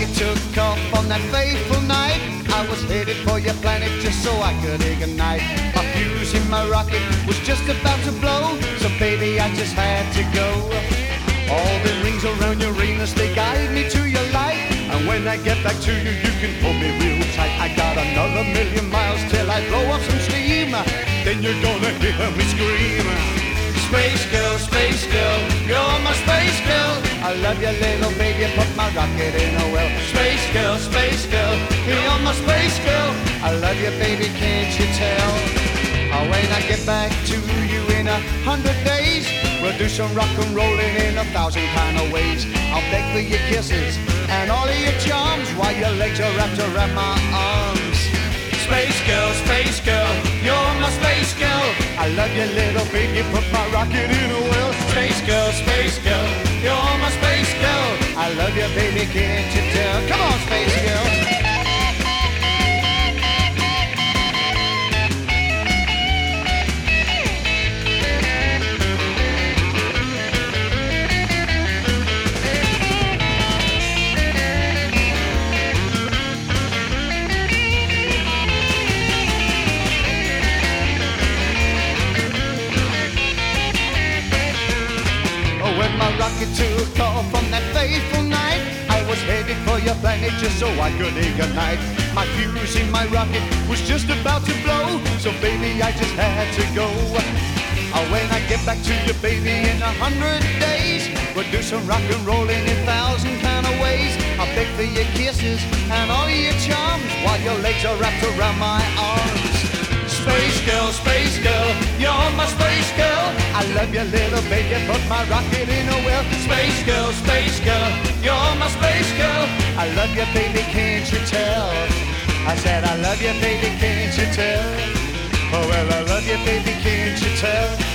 rocket took off on that fateful night, I was headed for your planet just so I could ignite. My fuse in my rocket was just about to blow, so baby, I just had to go. All the rings around Uranus, they guide me to your light. And when I get back to you, you can pull me real tight. I got another million miles till I blow off some steam. Then you're gonna hear me scream. Space girl, you're my space girl. I love you, little baby, put my rocket in a well. Space girl, you're my space girl. I love you, baby, can't you tell? When I get back to you in 100 days, we'll do some rock and rolling in 1,000 kind of ways. I'll beg for your kisses and all of your charms while your legs are wrapped around my arms. Space girl, you're my space girl. I love you, little baby, put my rocket in a well. Space girl, you're my space girl. I love you, baby, can't you tell? Come on, space girl. When my rocket took off on that fateful night, I was headed for your planet just so I could ignite. My fuse in my rocket was just about to blow, so baby, I just had to go. When I get back to you, baby, in 100 days, we'll do some rock and rolling in 1,000 kind of ways. I'll beg for your kisses and all your charms while your legs are wrapped around my arms. Space girl, you're my space girl. I love you, little baby, put my rocket in a well. Space girl, you're my space girl. I love you, baby, can't you tell? I said I love you, baby, can't you tell? Oh, well, I love you, baby, can't you tell?